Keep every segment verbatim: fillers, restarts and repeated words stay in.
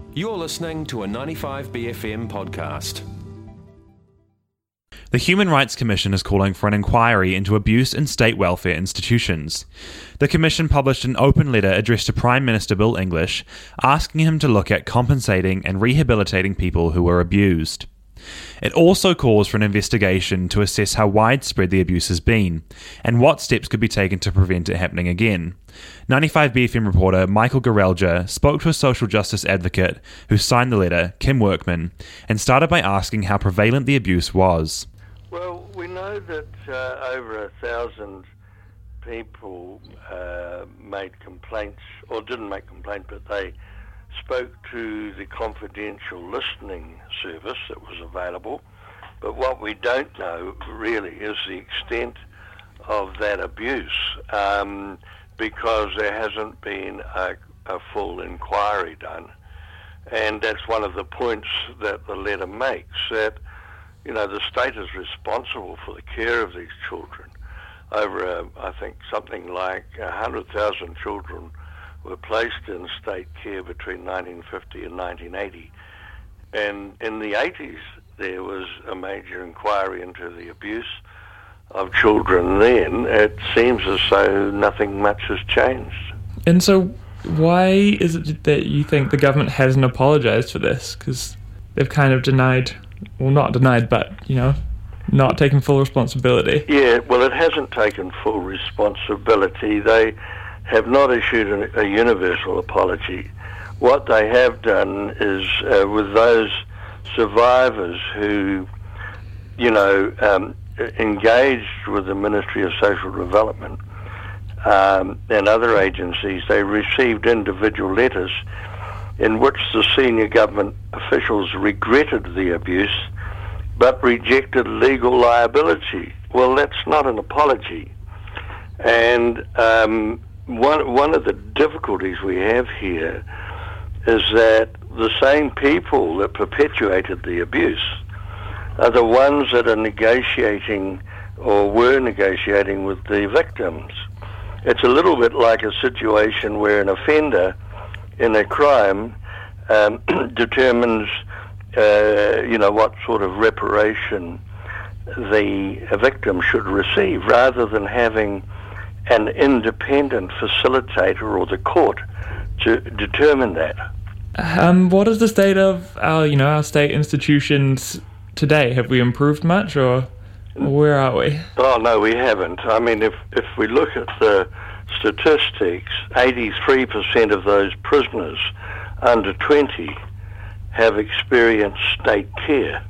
You're listening to a ninety-five B F M podcast. The Human Rights Commission is calling for an inquiry into abuse in state welfare institutions. The Commission published an open letter addressed to Prime Minister Bill English, asking him to look at compensating and rehabilitating people who were abused. It also calls for an investigation to assess how widespread the abuse has been, and what steps could be taken to prevent it happening again. ninety-five B F M reporter Michael Garelja spoke to a social justice advocate who signed the letter, Kim Workman, and started by asking how prevalent the abuse was. Well, we know that uh, over a thousand people uh, made complaints, or didn't make complaints, but they spoke to the confidential listening service that was available. But what we don't know really is the extent of that abuse, um, because there hasn't been a, a full inquiry done. And that's one of the points that the letter makes, that, you know, the state is responsible for the care of these children. Over, a, I think, something like one hundred thousand children were placed in state care between nineteen fifty and nineteen eighty. And in the eighties, there was a major inquiry into the abuse of children then. It seems as though nothing much has changed. And so why is it that you think the government hasn't apologised for this? Because they've kind of denied, well, not denied, but, you know, not taking full responsibility. Yeah, well, it hasn't taken full responsibility. They have not issued a, a universal apology. What they have done is, uh, with those survivors who, you know, um, engaged with the Ministry of Social Development um, and other agencies, they received individual letters in which the senior government officials regretted the abuse but rejected legal liability. Well, that's not an apology. And um, one, one of the difficulties we have here is that the same people that perpetuated the abuse are the ones that are negotiating or were negotiating with the victims. It's a little bit like a situation where an offender in a crime um, determines uh, you know, what sort of reparation the victim should receive, rather than having an independent facilitator or the court to determine that. Um, what is the state of our, you know, our state institutions today? Have we improved much, or where are we? Oh, no, we haven't. I mean, if, if we look at the statistics, eighty-three percent of those prisoners under twenty have experienced state care,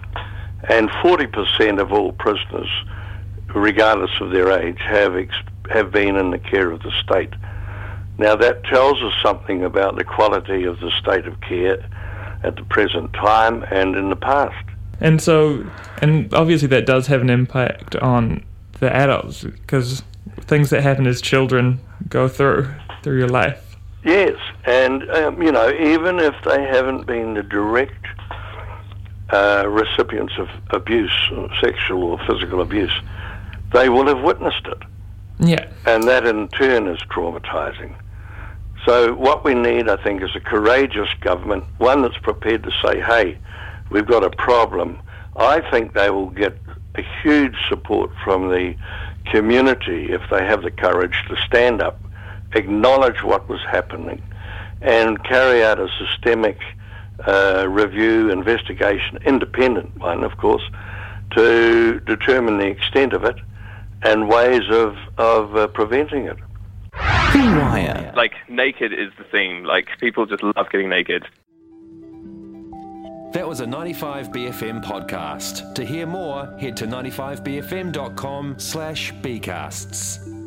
and forty percent of all prisoners, regardless of their age, have ex- have been in the care of the state. Now, that tells us something about the quality of the state of care at the present time and in the past. And so, and obviously that does have an impact on the adults, because things that happen as children go through, through your life. Yes, and, um, you know, even if they haven't been the direct uh, recipients of abuse, sexual or physical abuse, they will have witnessed it. Yeah. And that in turn is traumatizing. So what we need, I think, is a courageous government, one that's prepared to say, hey, we've got a problem. I think they will get a huge support from the community if they have the courage to stand up, acknowledge what was happening, and carry out a systemic uh, review, investigation, independent one, of course, to determine the extent of it and ways of, of uh, preventing it. Wire. Like, naked is the theme. Like, people just love getting naked. That was a ninety-five B F M podcast. To hear more, head to ninety-five b f m dot com slash bcasts.